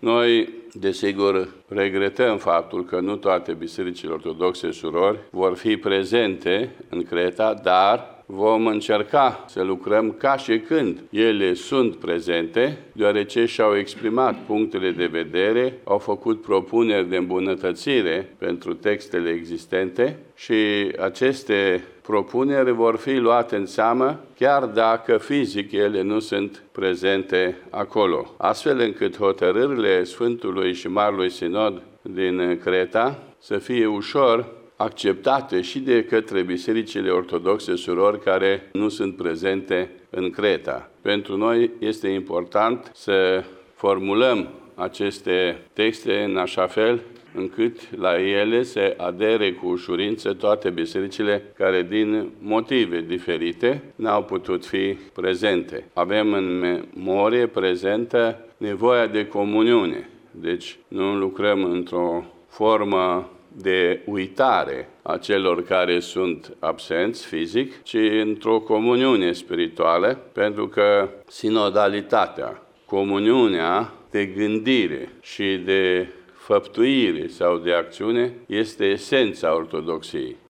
Noi, desigur, regretăm faptul că nu toate bisericile ortodoxe surori vor fi prezente în Creta, dar vom încerca să lucrăm ca și când ele sunt prezente, deoarece și-au exprimat punctele de vedere, au făcut propuneri de îmbunătățire pentru textele existente și aceste propuneri vor fi luate în seamă, chiar dacă fizic ele nu sunt prezente acolo. Astfel încât hotărârile Sfântului și Marelui Sinod din Creta să fie ușor acceptate și de către bisericile ortodoxe surori care nu sunt prezente în Creta. Pentru noi este important să formulăm aceste texte în așa fel încât la ele se adere cu ușurință toate bisericile care din motive diferite n-au putut fi prezente. Avem în memorie prezentă nevoia de comuniune. Deci nu lucrăm într-o formă de uitare a celor care sunt absenți fizic, ci într-o comuniune spirituală, pentru că sinodalitatea, comuniunea de gândire și de făptuire sau de acțiune este esența ortodoxiei.